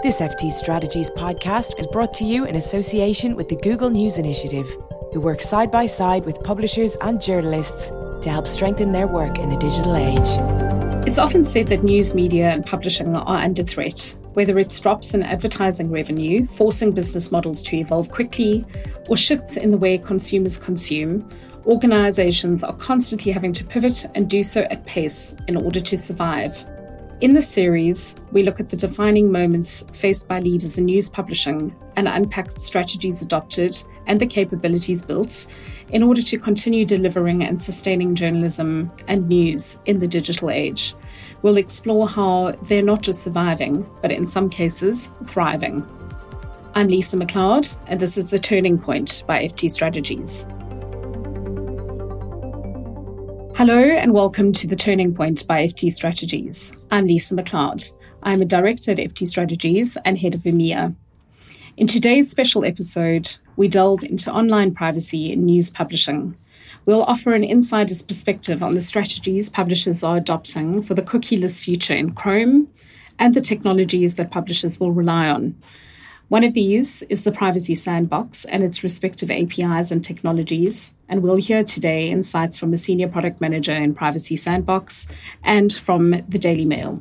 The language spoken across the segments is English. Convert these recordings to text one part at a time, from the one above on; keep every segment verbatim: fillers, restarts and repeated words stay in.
This F T Strategies podcast is brought to you in association with the Google News Initiative, who work side by side with publishers and journalists to help strengthen their work in the digital age. It's often said that news media and publishing are under threat, whether it's drops in advertising revenue, forcing business models to evolve quickly, or shifts in the way consumers consume. Organizations are constantly having to pivot and do so at pace in order to survive. In this series, we look at the defining moments faced by leaders in news publishing and unpack the strategies adopted and the capabilities built in order to continue delivering and sustaining journalism and news in the digital age. We'll explore how they're not just surviving, but in some cases, thriving. I'm Lisa McLeod, and this is The Turning Point by F T Strategies. Hello and welcome to The Turning Point by F T Strategies. I'm Lisa McLeod. I'm a director at F T Strategies and head of EMEA. In today's special episode, we delve into online privacy in news publishing. We'll offer an insider's perspective on the strategies publishers are adopting for the cookieless future in Chrome and the technologies that publishers will rely on. One of these is the Privacy Sandbox and its respective A P Is and technologies, and we'll hear today insights from a senior product manager in Privacy Sandbox and from the Daily Mail.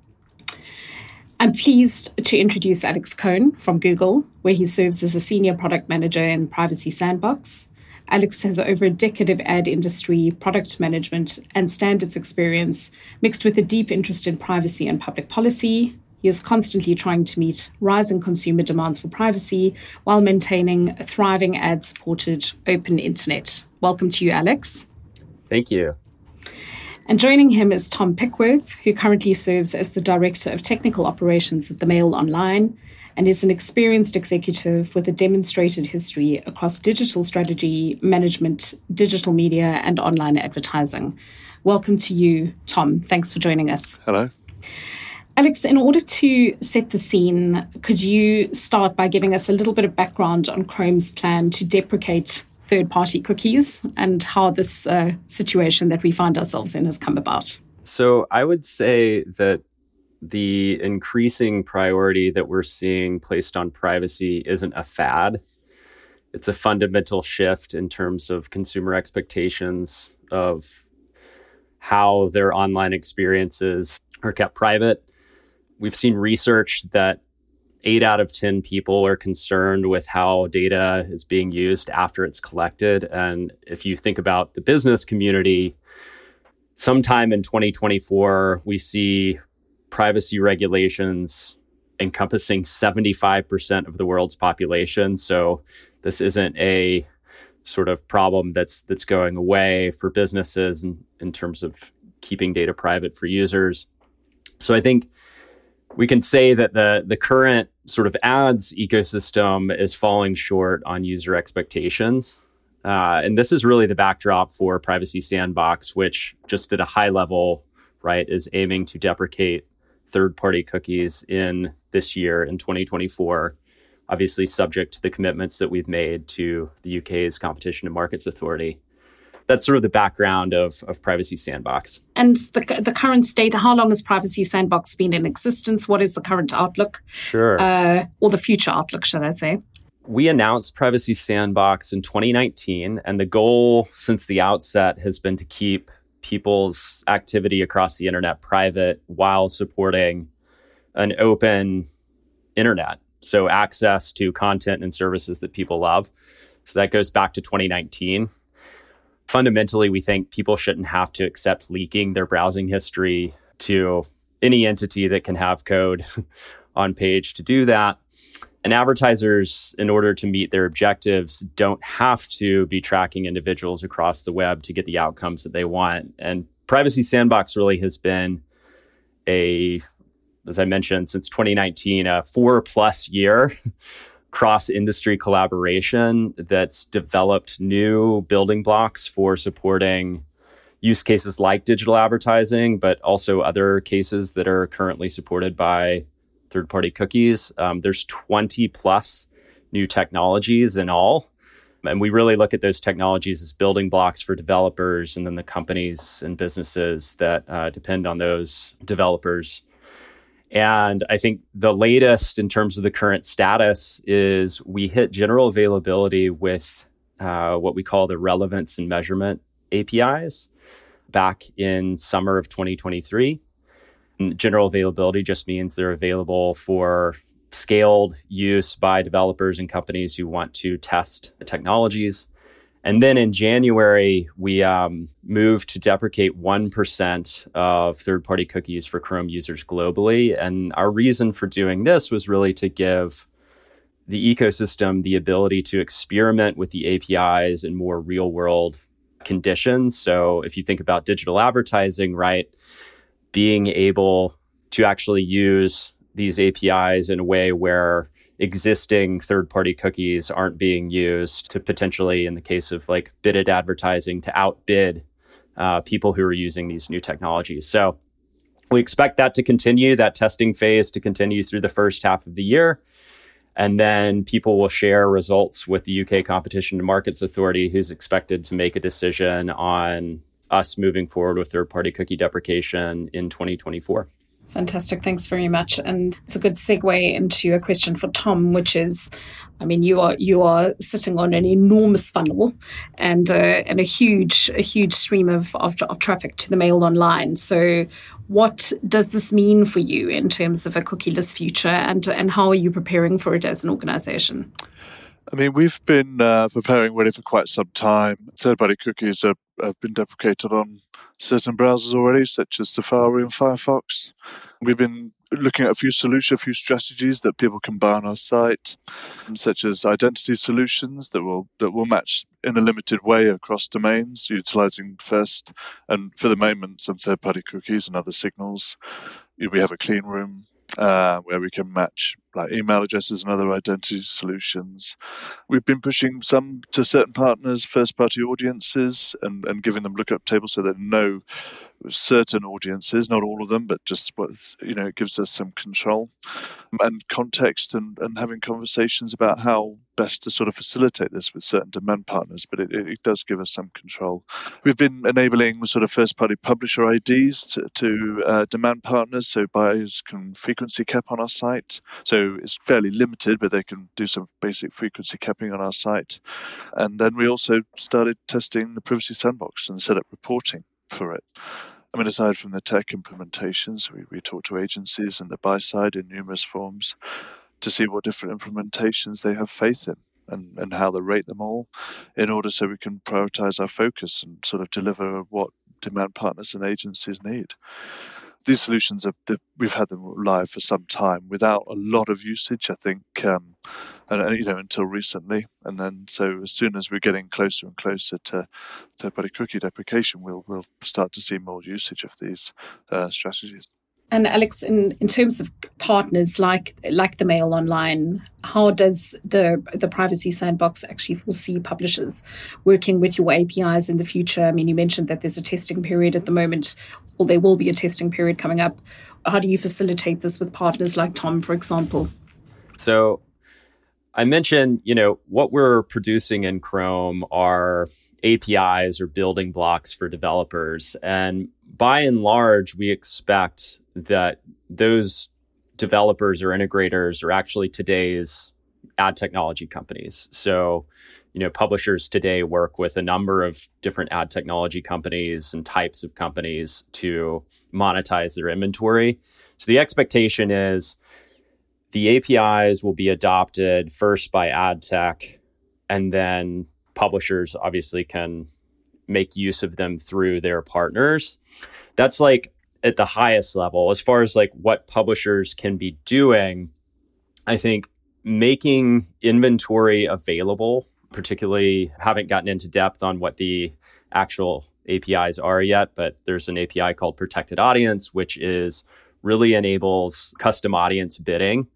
I'm pleased to introduce Alex Cohn from Google, where he serves as a senior product manager in Privacy Sandbox. Alex has over a decade of ad industry, product management, and standards experience, mixed with a deep interest in privacy and public policy. He is constantly trying to meet rising consumer demands for privacy while maintaining a thriving ad-supported open internet. Welcome to you, Alex. Thank you. And joining him is Tom Pickworth, who currently serves as the Director of Technical Operations at the Mail Online and is an experienced executive with a demonstrated history across digital strategy, management, digital media, and online advertising. Welcome to you, Tom. Thanks for joining us. Hello. Alex, in order to set the scene, could you start by giving us a little bit of background on Chrome's plan to deprecate third-party cookies and how this uh, situation that we find ourselves in has come about? So I would say that the increasing priority that we're seeing placed on privacy isn't a fad. It's a fundamental shift in terms of consumer expectations of how their online experiences are kept private. We've seen research that eight out of ten people are concerned with how data is being used after it's collected. And if you think about the business community, sometime in twenty twenty-four, we see privacy regulations encompassing seventy-five percent of the world's population. So this isn't a sort of problem that's that's going away for businesses in, in terms of keeping data private for users. So I think we can say that the, the current sort of ads ecosystem is falling short on user expectations. Uh, and this is really the backdrop for Privacy Sandbox, which just at a high level, right, is aiming to deprecate third-party cookies in this year, in twenty twenty-four, obviously subject to the commitments that we've made to the U K's Competition and Markets Authority. That's sort of the background of, of Privacy Sandbox. And the the current state, how long has Privacy Sandbox been in existence? What is the current outlook? Sure. Uh, or the future outlook, should I say? We announced Privacy Sandbox in twenty nineteen, and the goal since the outset has been to keep people's activity across the internet private while supporting an open internet, so access to content and services that people love. So that goes back to twenty nineteen. Fundamentally, we think people shouldn't have to accept leaking their browsing history to any entity that can have code on page to do that. And advertisers, in order to meet their objectives, don't have to be tracking individuals across the web to get the outcomes that they want. And Privacy Sandbox really has been a, as I mentioned, since twenty nineteen, a four plus year cross-industry collaboration that's developed new building blocks for supporting use cases like digital advertising, but also other cases that are currently supported by third-party cookies. Um, there's twenty plus new technologies in all. And we really look at those technologies as building blocks for developers and then the companies and businesses that uh, depend on those developers. And I think the latest in terms of the current status is we hit general availability with uh, what we call the relevance and measurement A P Is back in summer of twenty twenty-three. And general availability just means they're available for scaled use by developers and companies who want to test the technologies. And then in January, we um, moved to deprecate one percent of third-party cookies for Chrome users globally. And our reason for doing this was really to give the ecosystem the ability to experiment with the A P Is in more real-world conditions. So if you think about digital advertising, right, being able to actually use these A P Is in a way where existing third-party cookies aren't being used to potentially, in the case of like bidded advertising, to outbid uh, people who are using these new technologies. So we expect that to continue, that testing phase to continue through the first half of the year. And then people will share results with the U K Competition and Markets Authority, who's expected to make a decision on us moving forward with third-party cookie deprecation in twenty twenty-four. Fantastic. Thanks very much. And it's a good segue into a question for Tom, which is, I mean, you are you are sitting on an enormous funnel and uh, and a huge a huge stream of, of of traffic to the Mail Online. So, what does this mean for you in terms of a cookieless future, and and how are you preparing for it as an organization? I mean, we've been uh, preparing really for quite some time. Third-party cookies are, have been deprecated on certain browsers already, such as Safari and Firefox. We've been looking at a few solutions, a few strategies that people can buy on our site, such as identity solutions that will that will match in a limited way across domains, utilizing first and for the moment some third-party cookies and other signals. We have a clean room uh, where we can match like email addresses and other identity solutions. We've been pushing some to certain partners, first-party audiences, and, and giving them lookup tables so they know certain audiences, not all of them, but just what, you know, it gives us some control and context, and, and having conversations about how best to sort of facilitate this with certain demand partners, but it, it does give us some control. We've been enabling sort of first-party publisher I Ds to, to uh, demand partners, so buyers can frequency cap on our site. So it's fairly limited, but they can do some basic frequency capping on our site. And then we also started testing the Privacy Sandbox and set up reporting for it. I mean, aside from the tech implementations, we, we talk to agencies and the buy side in numerous forms to see what different implementations they have faith in and, and how they rate them all, in order so we can prioritize our focus and sort of deliver what demand partners and agencies need. These solutions, are, we've had them live for some time without a lot of usage, I think, um, and, you know, until recently. And then, so as soon as we're getting closer and closer to third-party cookie deprecation, we'll we'll start to see more usage of these uh, strategies. And Alex, in, in terms of partners like like the Mail Online, how does the the Privacy Sandbox actually foresee publishers working with your A P Is in the future? I mean, you mentioned that there's a testing period at the moment, or there will be a testing period coming up. How do you facilitate this with partners like Tom, for example? So I mentioned, you know, what we're producing in Chrome are A P Is or building blocks for developers. And by and large, we expect that those developers or integrators are actually today's ad technology companies. So, you know, publishers today work with a number of different ad technology companies and types of companies to monetize their inventory. So the expectation is the A P Is will be adopted first by ad tech, and then publishers obviously can make use of them through their partners. That's like at the highest level. As far as like what publishers can be doing, I think making inventory available, particularly haven't gotten into depth on what the actual A P Is are yet, but there's an A P I called Protected Audience, which is really enables custom audience bidding.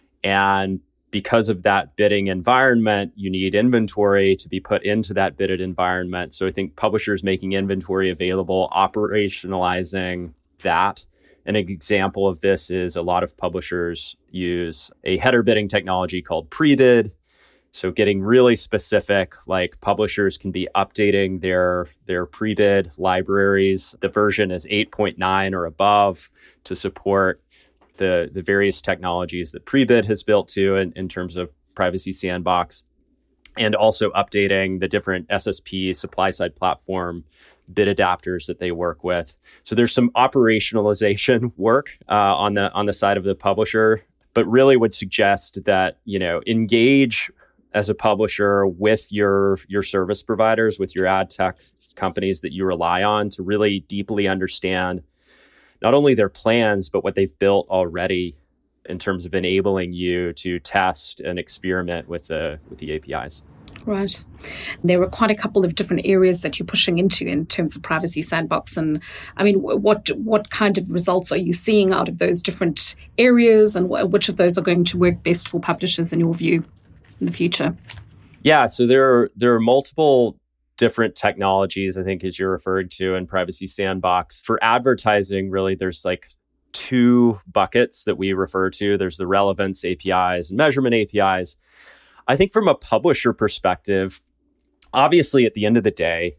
And because of that bidding environment, you need inventory to be put into that bidded environment. So I think publishers making inventory available, operationalizing that. An example of this is a lot of publishers use a header bidding technology called Prebid. So getting really specific, like publishers can be updating their, their Prebid libraries. The version is eight point nine or above to support the, the various technologies that Prebid has built to in, in terms of Privacy Sandbox, and also updating the different S S P supply-side platform bid adapters that they work with. So there's some operationalization work uh, on the on the side of the publisher, but really would suggest that, you know, engage as a publisher with your your service providers, with your ad tech companies that you rely on to really deeply understand not only their plans, but what they've built already in terms of enabling you to test and experiment with the with the A P Is. Right. There were quite a couple of different areas that you're pushing into in terms of Privacy Sandbox. And I mean, what what kind of results are you seeing out of those different areas, and which of those are going to work best for publishers in your view in the future? Yeah, so there are, there are multiple different technologies, I think, as you're referring to in Privacy Sandbox. For advertising, really, there's like two buckets that we refer to. There's the relevance A P Is and measurement A P Is. I think from a publisher perspective, obviously at the end of the day,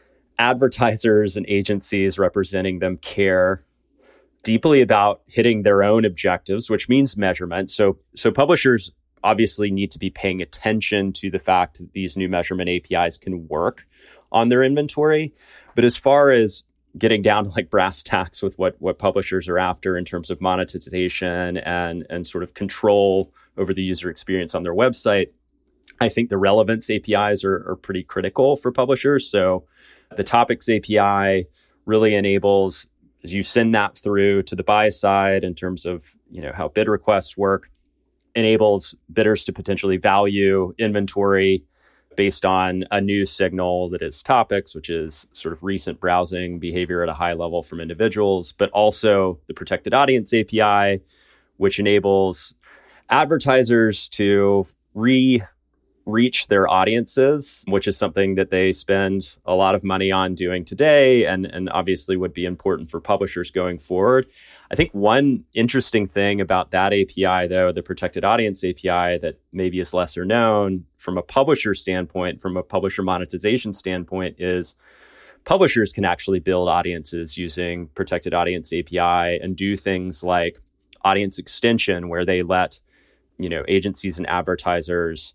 advertisers and agencies representing them care deeply about hitting their own objectives, which means measurement. So, so publishers obviously need to be paying attention to the fact that these new measurement A P Is can work on their inventory. But as far as getting down to like brass tacks with what, what publishers are after in terms of monetization and, and sort of control over the user experience on their website, I think the relevance A P Is are, are pretty critical for publishers. So the topics A P I really enables, as you send that through to the buy side in terms of, you know, how bid requests work, enables bidders to potentially value inventory based on a new signal that is topics, which is sort of recent browsing behavior at a high level from individuals, but also the protected audience A P I, which enables advertisers to re reach their audiences, which is something that they spend a lot of money on doing today and, and obviously would be important for publishers going forward. I think one interesting thing about that A P I, though, the protected audience A P I, that maybe is lesser known from a publisher standpoint, from a publisher monetization standpoint, is publishers can actually build audiences using protected audience A P I and do things like audience extension, where they let, you know, agencies and advertisers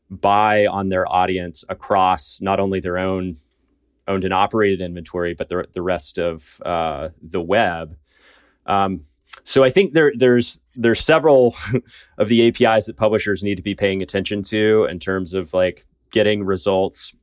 buy on their audience across not only their own owned and operated inventory, but the, the rest of uh, the web. Um, so I think there, there's there's several of the A P Is that publishers need to be paying attention to in terms of like getting results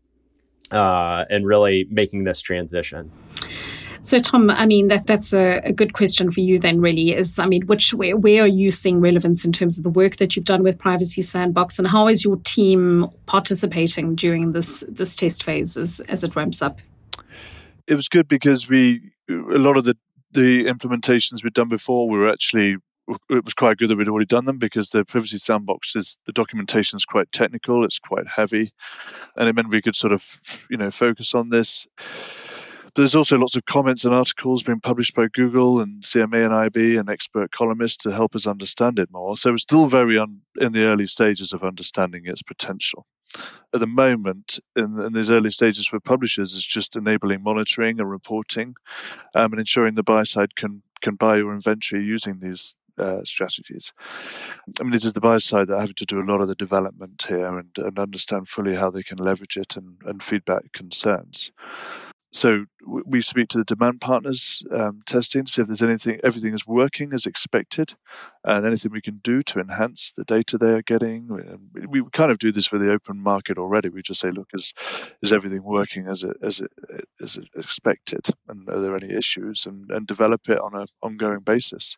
uh, and really making this transition. So, Tom, I mean, that that's a, a good question for you then, really, is, I mean, which where, where are you seeing relevance in terms of the work that you've done with Privacy Sandbox, and how is your team participating during this this test phase as, as it ramps up? It was good because we, a lot of the, the implementations we'd done before, we were actually, it was quite good that we'd already done them, because the Privacy Sandbox is, the documentation is quite technical, it's quite heavy, and it meant we could sort of, you know, focus on this. There's also lots of comments and articles being published by Google and C M A and I B and expert columnists to help us understand it more. So we're still very un, in the early stages of understanding its potential. At the moment, in, in these early stages for publishers, it's just enabling monitoring and reporting um, and ensuring the buy side can, can buy your inventory using these uh, strategies. I mean, it is the buy side that have to do a lot of the development here and, and understand fully how they can leverage it and, and feedback concerns. So we speak to the demand partners um, testing to see if there's anything, everything is working as expected, and anything we can do to enhance the data they are getting. We, we kind of do this for the open market already. We just say, look, is is everything working as it, as it, as it expected, and are there any issues, and, and develop it on an ongoing basis.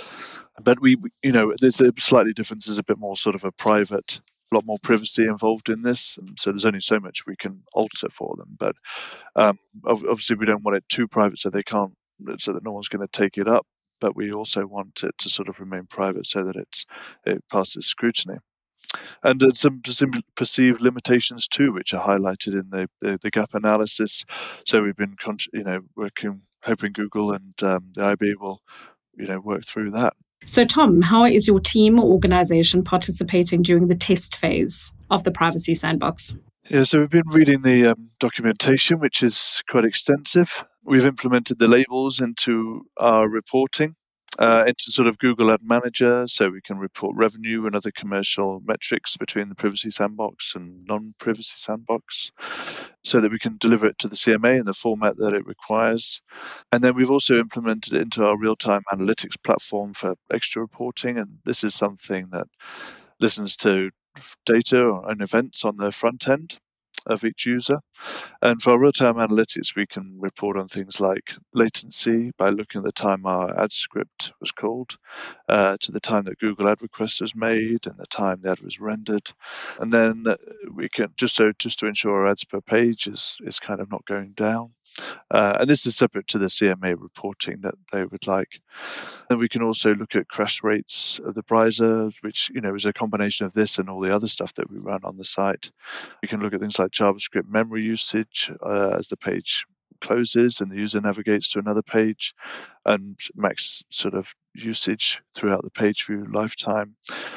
But we, you know, there's a slightly different. There's a bit more sort of a private. A lot more privacy involved in this, and so there's only so much we can alter for them. But um, obviously, we don't want it too private, so they can't, so that no one's going to take it up. But we also want it to sort of remain private, so that it's it passes scrutiny. And uh, some perceived limitations too, which are highlighted in the, the, the gap analysis. So we've been, you know, working, hoping Google and um, the I B will, you know, work through that. So, Tom, how is your team or organization participating during the test phase of the Privacy Sandbox? Yeah, so we've been reading the um, documentation, which is quite extensive. We've implemented the labels into our reporting, uh, into sort of Google Ad Manager, so we can report revenue and other commercial metrics between the Privacy Sandbox and non-Privacy Sandbox, so that we can deliver it to the C M A in the format that it requires. And then we've also implemented it into our real-time analytics platform for extra reporting, and this is something that listens to data and events on the front end of each user. And for our real-time analytics, we can report on things like latency by looking at the time our ad script was called, uh, to the time that Google ad request was made and the time the ad was rendered. And then we can, just so just to ensure our ads per page is, is kind of not going down. Uh, and this is separate to the C M A reporting that they would like. And we can also look at crash rates of the browser, which, you know, is a combination of this and all the other stuff that we run on the site. We can look at things like JavaScript memory usage uh, as the page closes and the user navigates to another page, and max sort of usage throughout the page view lifetime.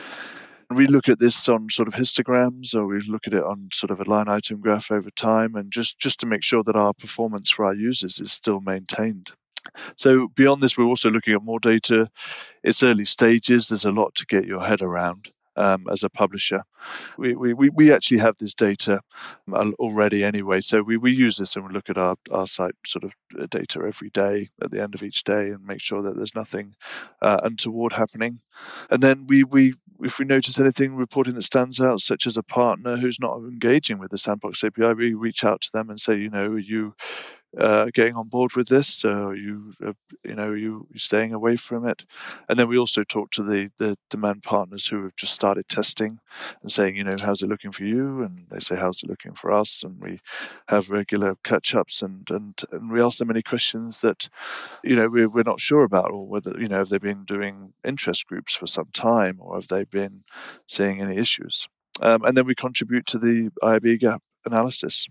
We look at this on sort of histograms, or we look at it on sort of a line item graph over time, and just, just to make sure that our performance for our users is still maintained. So beyond this, we're also looking at more data. It's early stages. There's a lot to get your head around. Um, as a publisher, we, we we actually have this data already anyway, so we, we use this and we look at our, our site sort of data every day at the end of each day and make sure that there's nothing uh, untoward happening. And then we, we if we notice anything reporting that stands out, such as a partner who's not engaging with the Sandbox A P I, we reach out to them and say, you know, are you Uh, getting on board with this? So are you, uh, you know, are you staying away from it? And then we also talk to the, the demand partners who have just started testing and saying, you know, how's it looking for you? And they say, how's it looking for us? And we have regular catch-ups and and, and we ask them any questions that, you know, we're, we're not sure about, or whether, you know, have they been doing interest groups for some time, or have they been seeing any issues? Um, and then we contribute to the I A B gap analysis.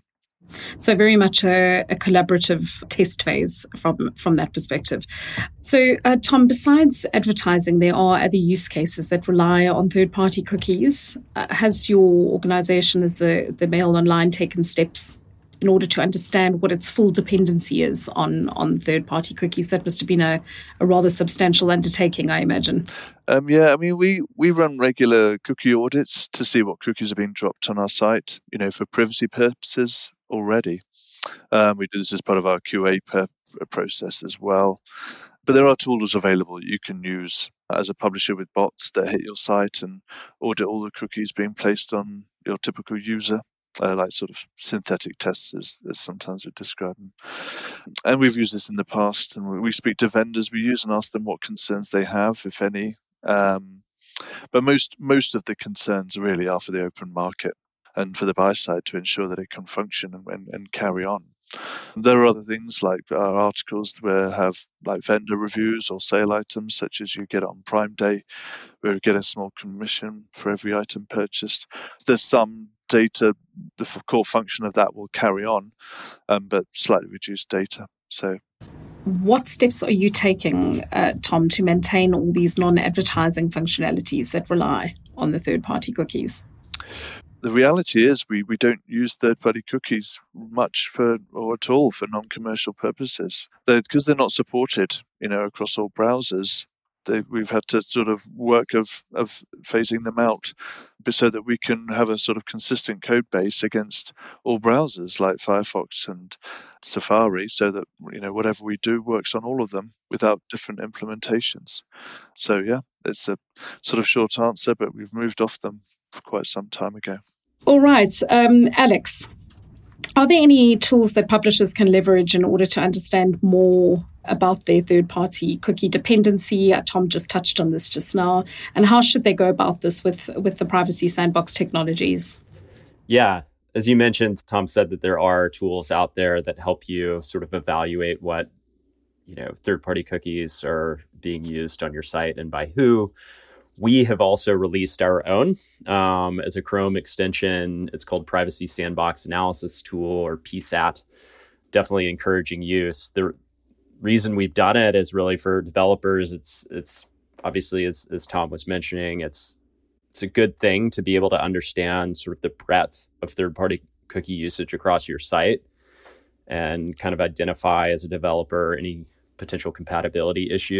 So very much a, a collaborative test phase from, from that perspective. So, uh, Tom, besides advertising, there are other use cases that rely on third-party cookies. Uh, has your organisation, as the, the Mail Online, taken steps in order to understand what its full dependency is on, on third-party cookies? That must have been a, a rather substantial undertaking, I imagine. Um, yeah, I mean, we, we run regular cookie audits to see what cookies are being dropped on our site, you know, for privacy purposes already. Um, we do this as part of our Q A per, process as well. But there are tools available that you can use as a publisher with bots that hit your site and audit all the cookies being placed on your typical user. Uh, like sort of synthetic tests, as, as sometimes we describe them. And we've used this in the past, and we, we speak to vendors we use and ask them what concerns they have, if any. Um, but most most of the concerns really are for the open market and for the buy side to ensure that it can function and, and, and carry on. There are other things like our articles where have like vendor reviews or sale items, such as you get on Prime Day, where we get a small commission for every item purchased. There's some data, the core function of that will carry on, um, but slightly reduced data. So, what steps are you taking, uh, Tom, to maintain all these non-advertising functionalities that rely on the third-party cookies? The reality is we, we don't use third-party cookies much for or at all for non-commercial purposes. They're, because they're not supported, you know, across all browsers. They, we've had to sort of work of, of phasing them out so that we can have a sort of consistent code base against all browsers like Firefox and Safari, so that, you know, whatever we do works on all of them without different implementations. So yeah, it's a sort of short answer, but we've moved off them for quite some time ago. All right, um, Alex, are there any tools that publishers can leverage in order to understand more about their third-party cookie dependency? Uh, Tom just touched on this just now. And how should they go about this with, with the Privacy Sandbox technologies? Yeah, as you mentioned, Tom said that there are tools out there that help you sort of evaluate what, you know, third-party cookies are being used on your site and by who. We have also released our own um, as a Chrome extension. It's called Privacy Sandbox Analysis Tool, or P SAT. Definitely encouraging use. The reason we've done it is really for developers. It's it's obviously, as, as Tom was mentioning, it's it's a good thing to be able to understand sort of the breadth of third-party cookie usage across your site and kind of identify as a developer any potential compatibility issues.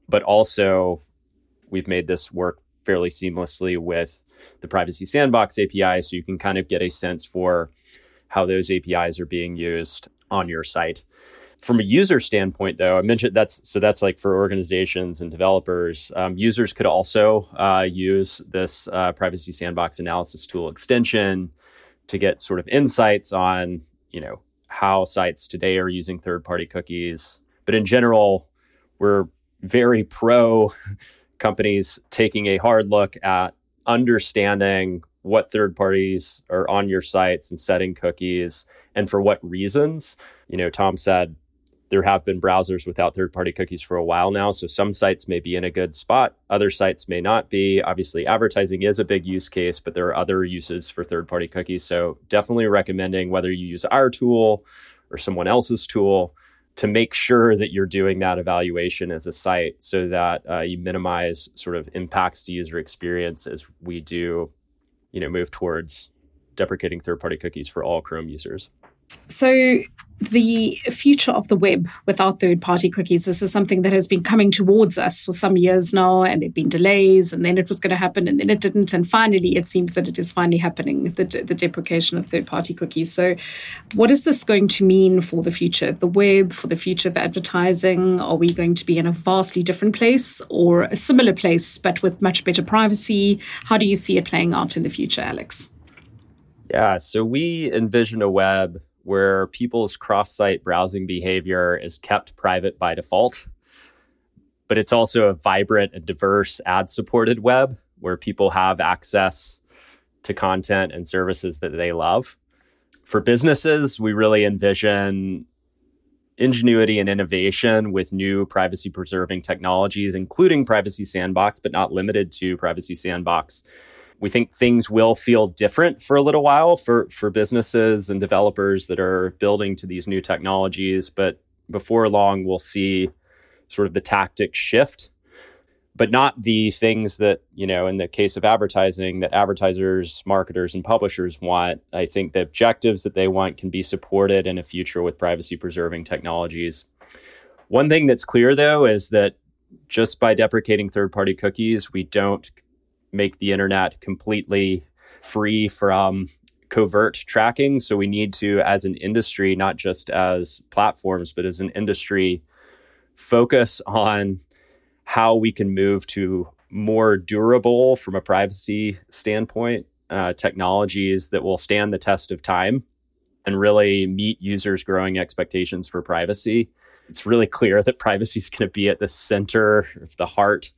But also, we've made this work fairly seamlessly with the Privacy Sandbox A P I, so you can kind of get a sense for how those A P Is are being used on your site. From a user standpoint, though, I mentioned that's so that's like for organizations and developers. Um, users could also uh, use this uh, Privacy Sandbox analysis tool extension to get sort of insights on, you know, how sites today are using third-party cookies. But in general, we're very pro companies taking a hard look at understanding what third parties are on your sites and setting cookies and for what reasons. You know, Tom said there have been browsers without third-party cookies for a while now. So some sites may be in a good spot. Other sites may not be. Obviously, advertising is a big use case, but there are other uses for third-party cookies. So definitely recommending whether you use our tool or someone else's tool to make sure that you're doing that evaluation as a site so that uh, you minimize sort of impacts to user experience as we do, you know, move towards deprecating third-party cookies for all Chrome users. So the future of the web without third-party cookies, this is something that has been coming towards us for some years now, and there have been delays, and then it was going to happen, and then it didn't, and finally it seems that it is finally happening, the, the deprecation of third-party cookies. So what is this going to mean for the future of the web, for the future of advertising? Are we going to be in a vastly different place or a similar place, but with much better privacy? How do you see it playing out in the future, Alex? Yeah, so we envision a web where people's cross-site browsing behavior is kept private by default. But it's also a vibrant and diverse ad-supported web where people have access to content and services that they love. For businesses, we really envision ingenuity and innovation with new privacy-preserving technologies, including Privacy Sandbox, but not limited to Privacy Sandbox. We think things will feel different for a little while for, for businesses and developers that are building to these new technologies. But before long, we'll see sort of the tactics shift, but not the things that, you know, in the case of advertising, that advertisers, marketers, and publishers want. I think the objectives that they want can be supported in a future with privacy-preserving technologies. One thing that's clear, though, is that just by deprecating third-party cookies, we don't make the internet completely free from covert tracking. So we need to, as an industry, not just as platforms, but as an industry, focus on how we can move to more durable, from a privacy standpoint, uh, technologies that will stand the test of time and really meet users' growing expectations for privacy. It's really clear that privacy is going to be at the center, of the heart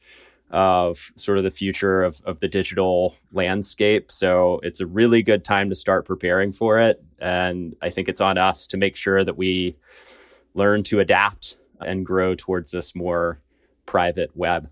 of sort of the future of, of the digital landscape. So it's a really good time to start preparing for it. And I think it's on us to make sure that we learn to adapt and grow towards this more private web.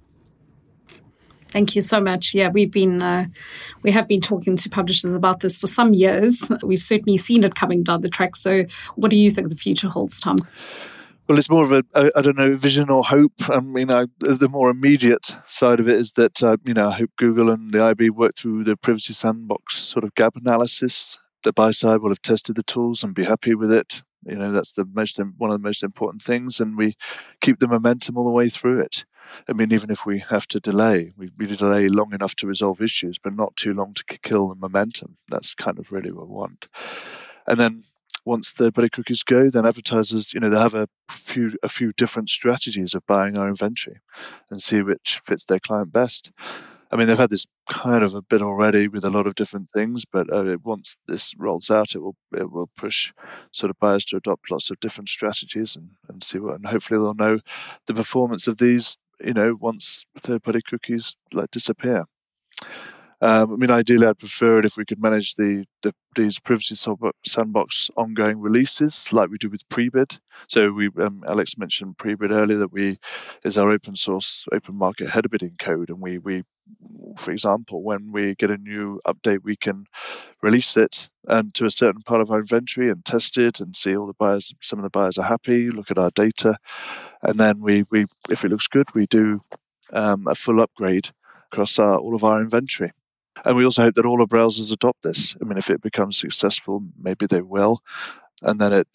Thank you so much. Yeah, we've been uh, we have been talking to publishers about this for some years. We've certainly seen it coming down the track. So what do you think the future holds, Tom? Well, it's more of a, a, I don't know, vision or hope. I mean, I, the more immediate side of it is that, uh, you know, I hope Google and the I B work through the Privacy Sandbox sort of gap analysis. The buy side will have tested the tools and be happy with it. You know, that's the most one of the most important things, and we keep the momentum all the way through it. I mean, even if we have to delay, we, we delay long enough to resolve issues, but not too long to kill the momentum. That's kind of really what we want. And then once third-party cookies go, then advertisers, you know, they have a few a few different strategies of buying our inventory and see which fits their client best. I mean, they've had this kind of a bit already with a lot of different things, but uh, once this rolls out, it will it will push sort of buyers to adopt lots of different strategies and, and see what, and hopefully they'll know the performance of these, you know, once third-party cookies like disappear. Um, I mean, ideally, I'd prefer it if we could manage the, the these Privacy Sandbox ongoing releases like we do with Prebid. So we, um, Alex mentioned Prebid earlier, that we is our open source, open market header bidding code, and we we, for example, when we get a new update, we can release it and to a certain part of our inventory and test it and see all the buyers. Some of the buyers are happy. Look at our data, and then we we if it looks good, we do um, a full upgrade across our, all of our inventory. And we also hope that all our browsers adopt this. I mean, if it becomes successful, maybe they will. And then it, it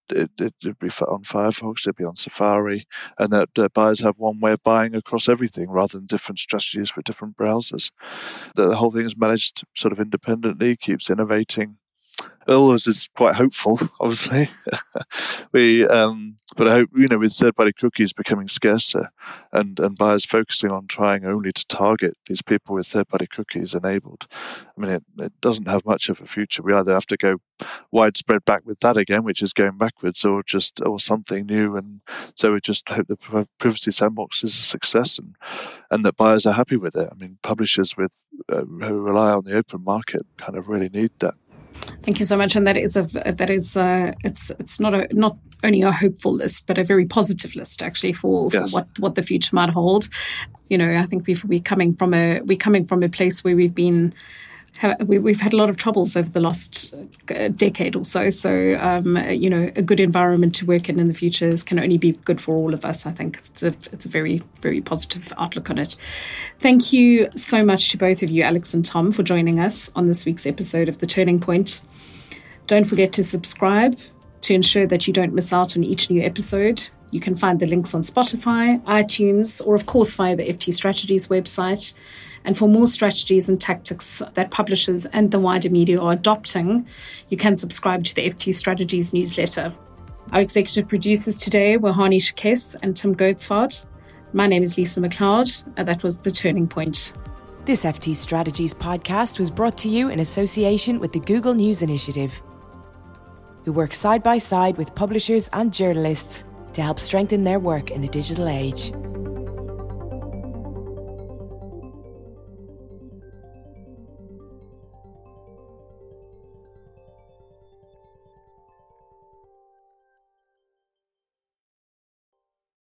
it, it'd be on Firefox, it'd be on Safari, and that uh, buyers have one way of buying across everything rather than different strategies for different browsers. The, the whole thing is managed sort of independently, keeps innovating. All of us is quite hopeful, obviously. we, um, but I hope, you know, with third-party cookies becoming scarcer and, and buyers focusing on trying only to target these people with third-party cookies enabled, I mean, it, it doesn't have much of a future. We either have to go widespread back with that again, which is going backwards, or just or something new. And so we just hope the Privacy Sandbox is a success and, and that buyers are happy with it. I mean, publishers with uh, who rely on the open market kind of really need that. Thank you so much, and that is a that is a, it's it's not a not only a hopeful list, but a very positive list actually for, yes. for what, what the future might hold. You know, I think we've we're coming from a we're coming from a place where we've been. We've had a lot of troubles over the last decade or so. So, um, you know, a good environment to work in in the future is, can only be good for all of us. I think it's a it's a very, very positive outlook on it. Thank you so much to both of you, Alex and Tom, for joining us on this week's episode of The Turning Point. Don't forget to subscribe to ensure that you don't miss out on each new episode. You can find the links on Spotify, iTunes, or of course via the F T Strategies website. And for more strategies and tactics that publishers and the wider media are adopting, you can subscribe to the F T Strategies newsletter. Our executive producers today were Hani Shakes and Tim Goatsford. My name is Lisa McLeod, and that was The Turning Point. This F T Strategies podcast was brought to you in association with the Google News Initiative, who work side by side with publishers and journalists to help strengthen their work in the digital age.